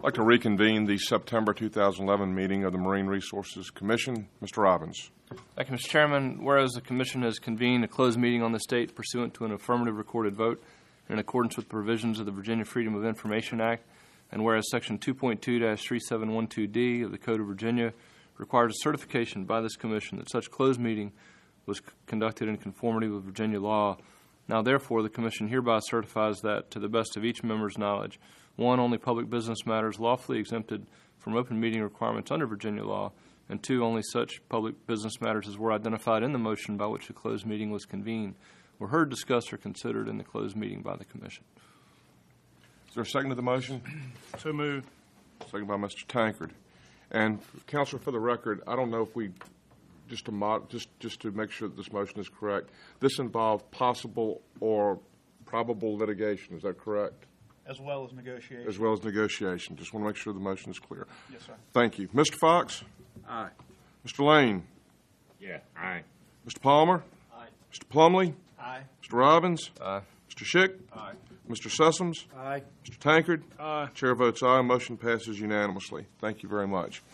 like to reconvene the September 2011 meeting of the Marine Resources Commission. Mr. Robbins. Thank you, Mr. Chairman. Whereas the Commission has convened a closed meeting on this date pursuant to an affirmative recorded vote in accordance with provisions of the Virginia Freedom of Information Act, and whereas Section 2.2-3712D of the Code of Virginia requires a certification by this Commission that such closed meeting was conducted in conformity with Virginia law. Now, therefore, the Commission hereby certifies that, to the best of each member's knowledge, 1, only public business matters lawfully exempted from open meeting requirements under Virginia law, and 2, only such public business matters as were identified in the motion by which the closed meeting was convened were heard, discussed, or considered in the closed meeting by the Commission. Is there a second to the motion? So moved. Second by Mr. Tankard. And, Counselor, for the record, I don't know if we, just to make sure that this motion is correct, this involved possible or probable litigation. Is that correct? As well as negotiation. As well as negotiation. Just want to make sure the motion is clear. Yes, sir. Thank you. Mr. Fox? Aye. Mr. Lane? Yeah, aye. Mr. Palmer? Aye. Mr. Plumley? Aye. Mr. Robbins? Aye. Mr. Schick? Aye. Mr. Sessoms? Aye. Mr. Tankard? Aye. Chair votes aye. Motion passes unanimously. Thank you very much.